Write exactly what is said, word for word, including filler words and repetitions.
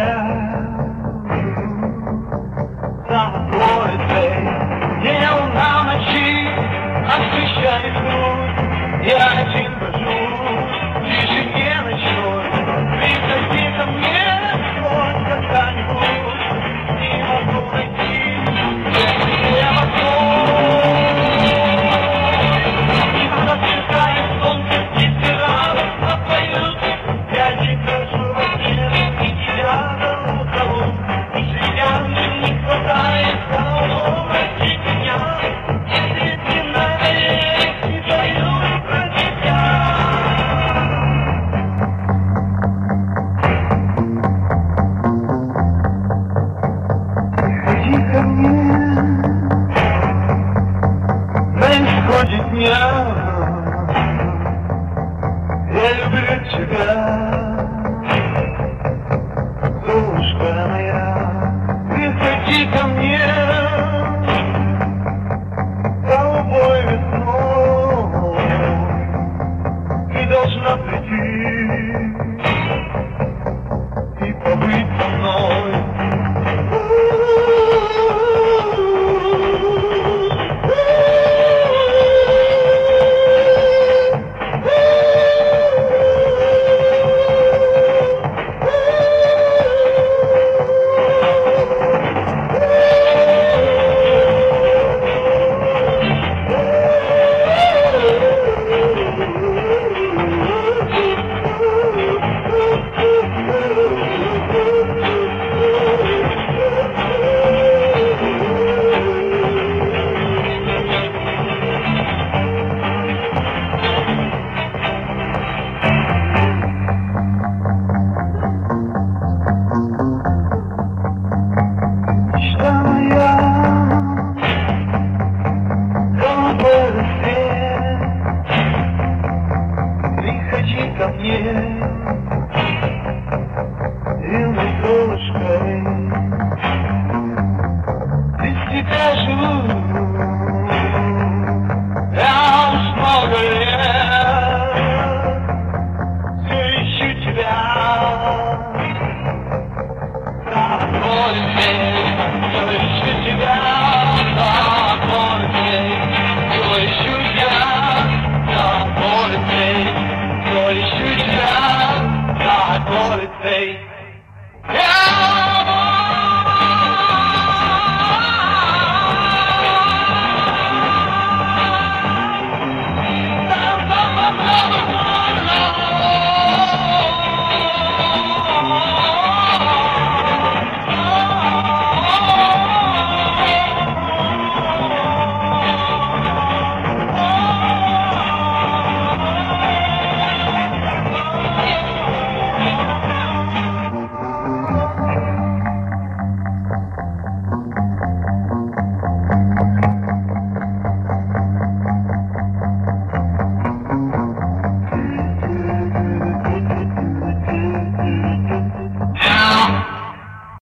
Там город дел на ночи освещает грудь. Я один хожу в тишине ночной. Приходи ко мне хоть когда-нибудь. Не могу найти, не могу. И когда сверкает солнце, птицы радостно поют. Я один хожу во сне и тебя зову, зову. И слезам не хватает слов простить меня. Если ты навек не пою про тебя. Приходи ко мне на исходе дня. Я люблю тебя, Золушка моя. Приходи ко мне голубой весной. Ты должна прийти и побыть со мной. Мечта моя, голубой рассвет, приходи ко мне, юной Золушкой. Без тебя живу я уж много лет, все ищу тебя. Так, город здесь, все ищу тебя. Так, город здесь, все ищу тебя. Так, город здесь, все ищу тебя. Так, город здесь.